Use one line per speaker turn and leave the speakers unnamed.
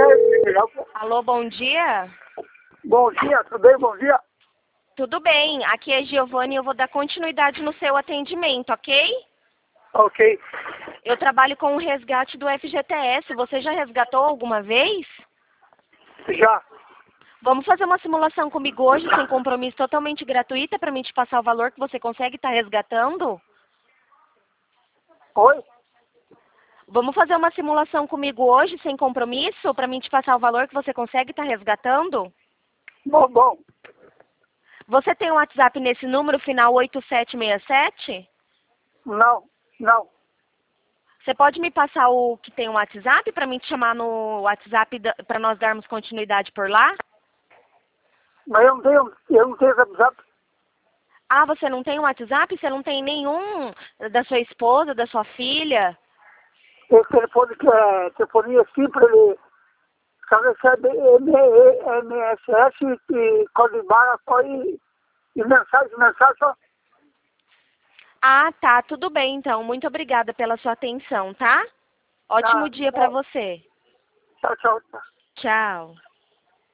Alô, bom dia?
Bom dia, tudo bem? Bom dia.
Tudo bem, aqui é Giovanni e eu vou dar continuidade no seu atendimento, ok?
Ok.
Eu trabalho com o resgate do FGTS, você já resgatou alguma vez?
Já.
Vamos fazer uma simulação comigo hoje, sem compromisso, totalmente gratuita, para mim te passar o valor que você consegue estar resgatando?
Oi?
Vamos fazer uma simulação comigo hoje, sem compromisso, para mim te passar o valor que você consegue estar resgatando?
Bom.
Você tem um WhatsApp nesse número, final 8767?
Não.
Você pode me passar o que tem um WhatsApp para mim te chamar no WhatsApp para nós darmos continuidade por lá?
Mas eu não tenho WhatsApp.
Ah, você não tem um WhatsApp? Você não tem nenhum da sua esposa, da sua filha?
Esse telefone que é telefonia simples, ele só recebe MSS e código barra só e mensagem só.
Ah, tá, tudo bem então. Muito obrigada pela sua atenção, tá? Ótimo
Tá.
dia para você.
Tchau.
Tchau.